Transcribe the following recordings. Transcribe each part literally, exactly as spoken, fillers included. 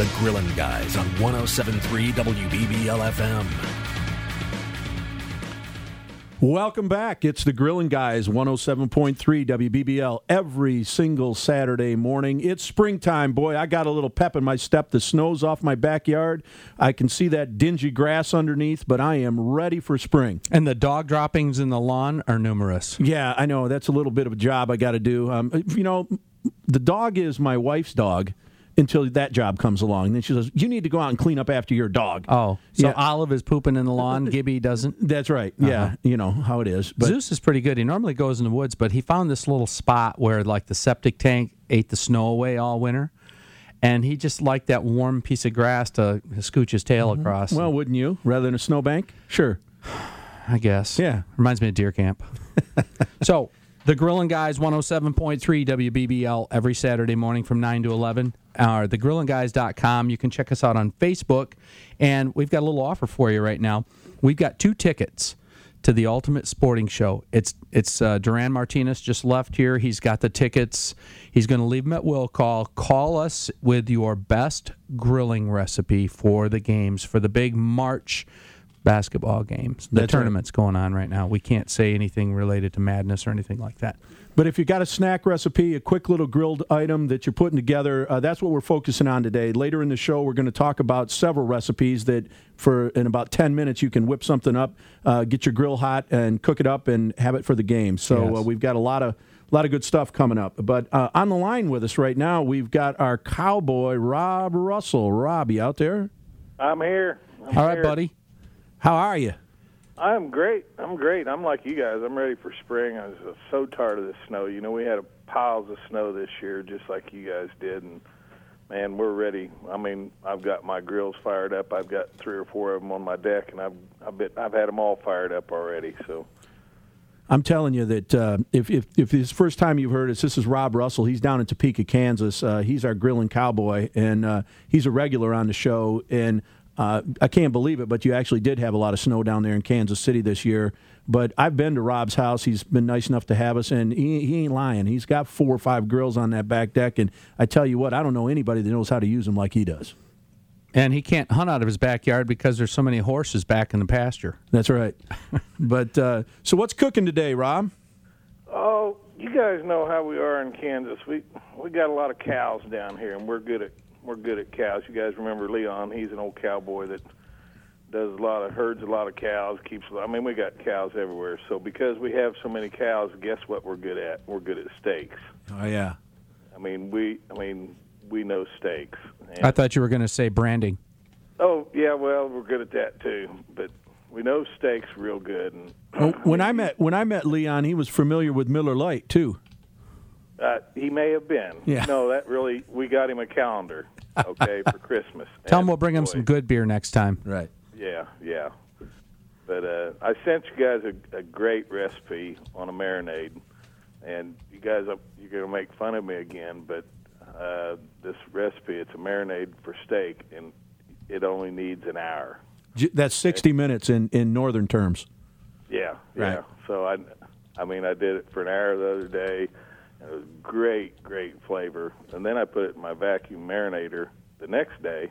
The Grillin' Guys on one oh seven point three W B B L F M. Welcome back. It's the Grillin' Guys, one oh seven point three W B B L, every single Saturday morning. It's springtime, boy. I got a little pep in my step. The snow's off my backyard. I can see that dingy grass underneath, but I am ready for spring. And the dog droppings in the lawn are numerous. Yeah, I know. That's a little bit of a job I got to do. Um, you know, the dog is my wife's dog until that job comes along. And then she says, you need to go out and clean up after your dog. Oh, so yeah. Olive is pooping in the lawn, Gibby doesn't? That's right. Uh-huh. Yeah, you know how it is. But Zeus is pretty good. He normally goes in the woods, but he found this little spot where like the septic tank ate the snow away all winter. And he just liked that warm piece of grass to scooch his tail mm-hmm. across. Well, wouldn't you? Rather than a snowbank? Sure. I guess. Yeah. Reminds me of deer camp. So, the Grillin' Guys, one oh seven point three W B B L, every Saturday morning from nine to eleven. Uh, the grillin guys dot com. You can check us out on Facebook. And we've got a little offer for you right now. We've got two tickets to the Ultimate Sporting Show. It's it's uh, Duran Martinez just left here. He's got the tickets. He's going to leave them at will call. Call us with your best grilling recipe for the games, for the big March basketball games. The That's tournament's right. going on right now. We can't say anything related to madness or anything like that. But if you got a snack recipe, a quick little grilled item that you're putting together, uh, that's what we're focusing on today. Later in the show, we're going to talk about several recipes that for in about ten minutes you can whip something up, uh, get your grill hot, and cook it up and have it for the game. So Yes. uh, we've got a lot of a lot of good stuff coming up. But uh, on the line with us right now, we've got our cowboy, Rob Russell. Rob, you out there? I'm here. I'm All right, here. buddy. How are you? I'm great. I'm great. I'm like you guys. I'm ready for spring. I was uh, so tired of the snow. You know, we had a piles of snow this year, just like you guys did, and man, we're ready. I mean, I've got my grills fired up. I've got three or four of them on my deck, and I've I've, been, I've had them all fired up already. So, I'm telling you that uh, if, if if this is the first time you've heard us, this is Rob Russell. He's down in Topeka, Kansas. Uh, he's our grilling cowboy, and uh, he's a regular on the show. And uh, I can't believe it, but you actually did have a lot of snow down there in Kansas City this year. But I've been to Rob's house. He's been nice enough to have us, and he, he ain't lying. He's got four or five grills on that back deck, and I tell you what, I don't know anybody that knows how to use them like he does. And he can't hunt out of his backyard because there's so many horses back in the pasture. That's right. But uh, so what's cooking today, Rob? oh, you guys know how we are in Kansas. We we got a lot of cows down here, and we're good at we're good at cows. You guys remember Leon? He's an old cowboy that does a lot of herds, a lot of cows, keeps. I mean, we got cows everywhere. So because we have so many cows, guess what we're good at? We're good at steaks. Oh yeah. I mean, we I mean we know steaks. And, I thought you were going to say branding. oh yeah, well we're good at that too. But we know steaks real good. And Well, when I met when I met Leon, he was familiar with Miller Lite too. uh, he may have been. Yeah. No, that really we got him a calendar. Okay, for Christmas. Tell him And we'll bring him boy, some good beer next time. Right. Yeah, yeah. But uh, I sent you guys a, a great recipe on a marinade, and you guys, are, you're going to make fun of me again, but uh, this recipe, it's a marinade for steak, and it only needs an hour. J- That's sixty minutes in, in northern terms. Yeah, yeah. Right. So, I, I mean, I did it for an hour the other day, and it was great, great flavor. And then I put it in my vacuum marinator the next day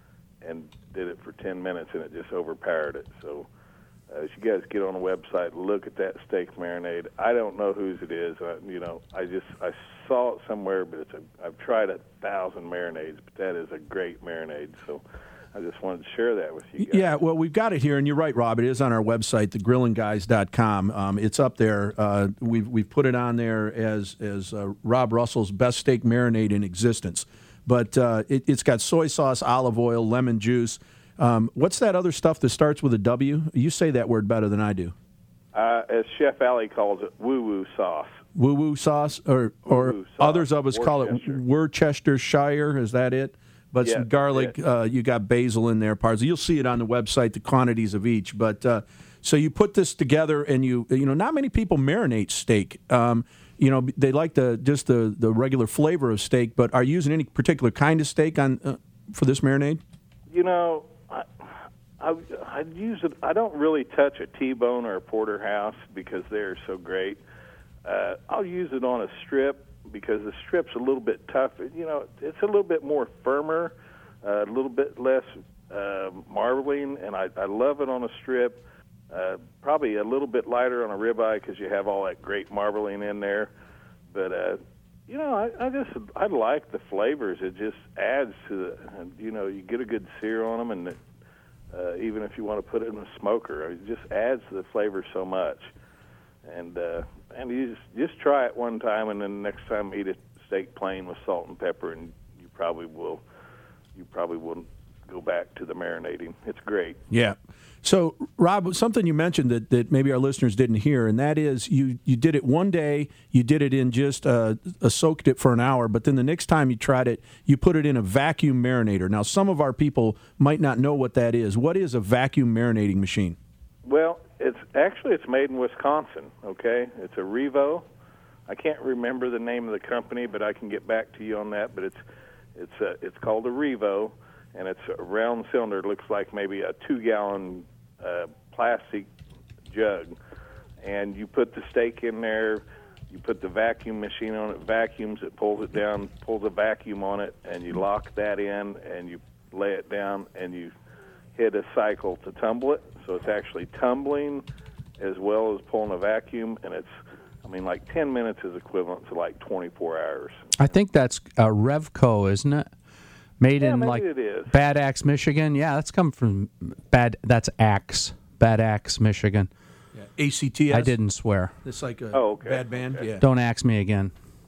and did it for ten minutes, and it just overpowered it. So uh, as you guys get on the website, look at that steak marinade. I don't know whose it is. I, you know, I just I saw it somewhere, but it's a, I've tried a thousand marinades, but that is a great marinade. So I just wanted to share that with you guys. Yeah, well, we've got it here, and you're right, Rob. It is on our website, the grillin guys dot com. Um, it's up there. Uh, we've we've put it on there as as uh, Rob Russell's best steak marinade in existence. But uh, it, it's got soy sauce, olive oil, lemon juice. Um, what's that other stuff that starts with a W? You say that word better than I do. Uh, as Chef Allie calls it, woo-woo sauce. Woo-woo sauce, or or Woo-woo sauce. others of us call Worcestershire. it Worcestershire. Is that it? But Yeah, some garlic. that's Uh, you got basil in there. Parsley. You'll see it on the website, the quantities of each. But uh, so you put this together, and you you know not many people marinate steak. Um, you know they like the just the, the regular flavor of steak. But are you using any particular kind of steak on uh, for this marinade? You know, I, I I use it. I don't really touch a T-bone or a porterhouse because they're so great. Uh, I'll use it on a strip because the strip's a little bit tough. You know, it's a little bit more firmer, uh, a little bit less uh, marbling, and I, I love it on a strip. Uh, probably a little bit lighter on a ribeye because you have all that great marbling in there. But uh, you know, I, I just I like the flavors. It just adds to the, you know, you get a good sear on them, and it, uh, even if you want to put it in a smoker, it just adds to the flavor so much. And uh, and you just just try it one time, and then the next time eat a steak plain with salt and pepper, and you probably will you probably will go back to the marinating. It's great. Yeah. So, Rob, something you mentioned that, that maybe our listeners didn't hear, and that is you, you did it one day, you did it in just, uh, uh, soaked it for an hour, but then the next time you tried it, you put it in a vacuum marinator. Now, some of our people might not know what that is. What is a vacuum marinating machine? Well, it's actually it's made in Wisconsin, okay? It's a Revo. I can't remember the name of the company, but I can get back to you on that, but it's it's uh, it's called a Revo, and it's a round cylinder. It looks like maybe a two-gallon uh, plastic jug, and you put the steak in there, you put the vacuum machine on it, vacuums it, pulls it down, pulls a vacuum on it, and you lock that in, and you lay it down, and you hit a cycle to tumble it. So it's actually tumbling as well as pulling a vacuum, and it's, I mean, like ten minutes is equivalent to like twenty-four hours. I think that's uh, Revco, isn't it? Made Yeah, in maybe like it is. Bad Axe, Michigan. Yeah, that's come from Bad. That's Axe, Bad Axe, Michigan. Yeah. A C T S? I didn't swear. It's like a Oh, okay. bad band? Okay. Yeah. Don't axe me again.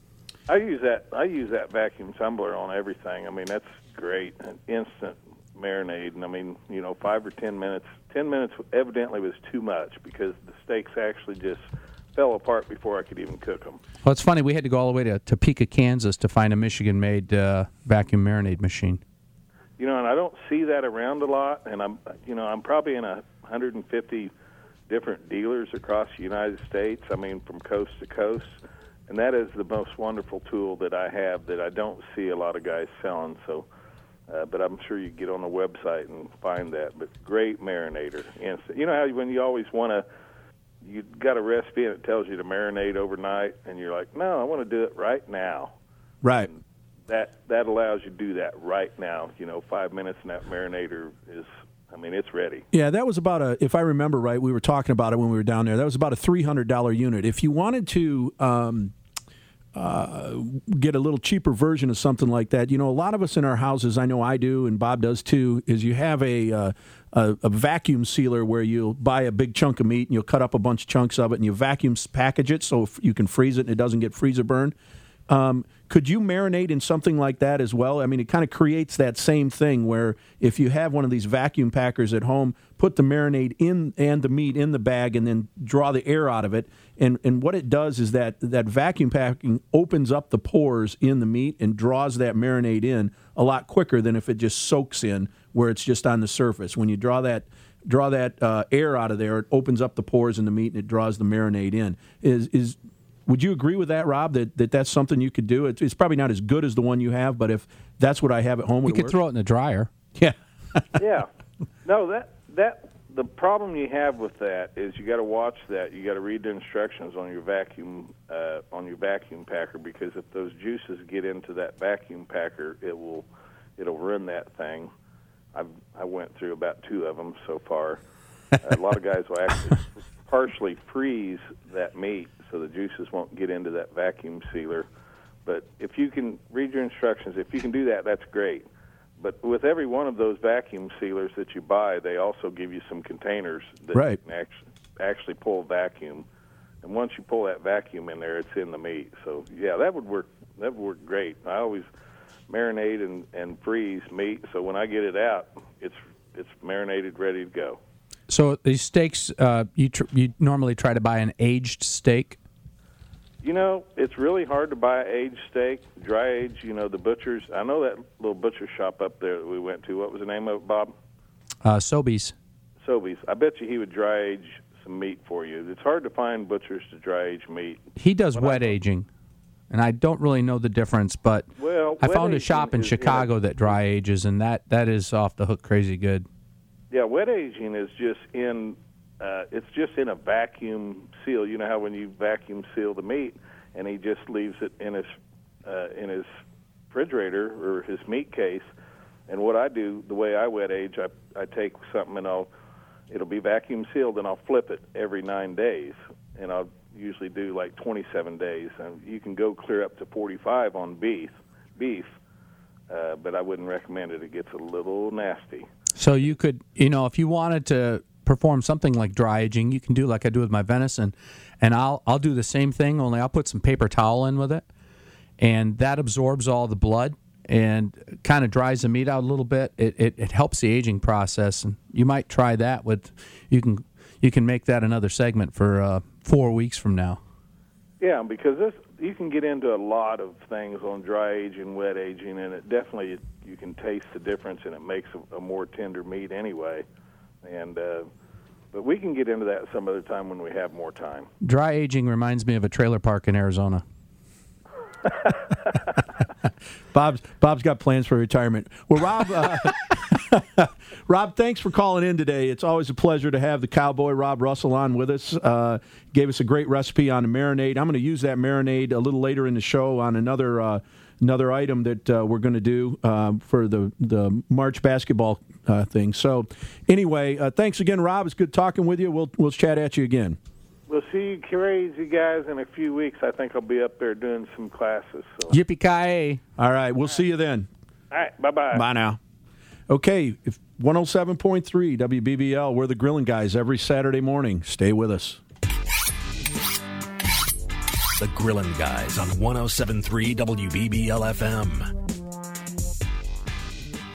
I use that. I use that vacuum tumbler on everything. I mean, that's great. An instant marinade. And I mean, you know, five or ten minutes. Ten minutes evidently was too much because the steaks actually just fell apart before I could even cook them. Well, it's funny. We had to go all the way to Topeka, Kansas, to find a Michigan-made uh, vacuum marinade machine. You know, and I don't see that around a lot. And I'm, you know, I'm probably in a one hundred fifty different dealers across the United States. I mean, from coast to coast. And that is the most wonderful tool that I have that I don't see a lot of guys selling. So, uh, but I'm sure you can get on the website and find that. But great marinator, instant. You know how when you always want to, you got a recipe and it tells you to marinate overnight, and you're like, no, I want to do it right now. Right. And that that allows you to do that right now. You know, five minutes in that marinator is, I mean, it's ready. Yeah, that was about a, if I remember right, we were talking about it when we were down there, that was about a three hundred dollars unit. If you wanted to um, uh, get a little cheaper version of something like that, you know, a lot of us in our houses, I know I do, and Bob does too, is you have a, uh, a, a vacuum sealer where you'll buy a big chunk of meat and you'll cut up a bunch of chunks of it and you vacuum package it so you can freeze it and it doesn't get freezer burn. Um, could you marinate in something like that as well? I mean, it kind of creates that same thing where if you have one of these vacuum packers at home, put the marinade in and the meat in the bag and then draw the air out of it. And and what it does is that that vacuum packing opens up the pores in the meat and draws that marinade in a lot quicker than if it just soaks in where it's just on the surface. When you draw that draw that uh, air out of there, it opens up the pores in the meat and it draws the marinade in. Is is Would you agree with that, Rob, that, that that's something you could do? It's, it's probably not as good as the one you have, but if that's what I have at home, would You it could work? throw it in the dryer. Yeah. Yeah. No, that that the problem you have with that is you got to watch that. You got to read the instructions on your vacuum uh, on your vacuum packer, because if those juices get into that vacuum packer, it will it'll ruin that thing. I've I went through about two of them so far. A lot of guys will actually partially freeze that meat so the juices won't get into that vacuum sealer. But if you can read your instructions, if you can do that, that's great. But with every one of those vacuum sealers that you buy, they also give you some containers that Right. can actually, actually pull vacuum. And once you pull that vacuum in there, it's in the meat. So, yeah, that would work That would work great. I always marinate and, and freeze meat, so when I get it out, it's it's marinated, ready to go. So these steaks, uh, you tr- you normally try to buy an aged steak. You know, it's really hard to buy aged steak, dry aged. You know, the butchers. I know that little butcher shop up there that we went to. What was the name of it, Bob? Uh, Sobeys. Sobeys. I bet you he would dry age some meat for you. It's hard to find butchers to dry age meat. He does When wet I- aging, and I don't really know the difference, but Well, I wet found a aging shop in is, you know- Chicago that dry ages, and that, that is off the hook crazy good. Yeah, wet aging is just in uh, it's just in a vacuum seal. You know how when you vacuum seal the meat, and he just leaves it in his uh, in his refrigerator or his meat case, And what I do, the way I wet age, I I take something and I'll it'll be vacuum sealed, and I'll flip it every nine days, and I'll usually do like twenty-seven days, and you can go clear up to forty-five on beef, beef, uh, but I wouldn't recommend it. It gets a little nasty. So you could, you know, if you wanted to perform something like dry aging, you can do like I do with my venison, and I'll I'll do the same thing, only I'll put some paper towel in with it, and that absorbs all the blood and kind of dries the meat out a little bit. It, it it helps the aging process, and you might try that with you can you can make that another segment for uh, four weeks from now. Yeah, because this you can get into a lot of things on dry aging, wet aging, and it definitely you can taste the difference, and it makes a, a more tender meat anyway. And uh, but we can get into that some other time when we have more time. Dry aging reminds me of a trailer park in Arizona. Bob's Bob's got plans for retirement. Well, Rob, uh, Rob, thanks for calling in today. It's always a pleasure to have the cowboy Rob Russell on with us. Uh, gave us a great recipe on the marinade. I'm going to use that marinade a little later in the show on another uh, another item that uh, we're going to do uh, for the the March basketball uh, thing. So, anyway, uh, thanks again, Rob. It's good talking with you. We'll we'll chat at you again. We'll see you crazy guys in a few weeks. I think I'll be up there doing some classes. So. Yippee-ki-yay. All right, we'll see you then. All right, bye-bye. Bye now. Okay, if one oh seven point three W B B L, we're the Grilling Guys every Saturday morning. Stay with us. The Grilling Guys on one oh seven point three W B B L F M.